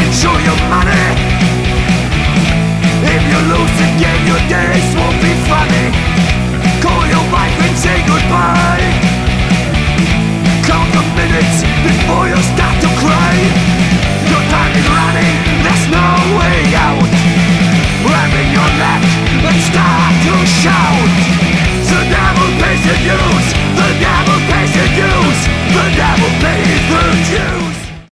show your money. If you lose the game, your days will be